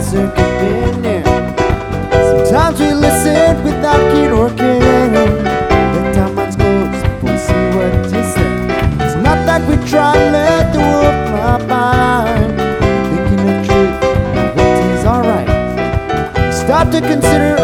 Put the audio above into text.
circuit been. Sometimes we listen without keen or care. Let our minds close before we see what you said. It's not that we try to let the world fly by, thinking of truth, what is alright. Stop to consider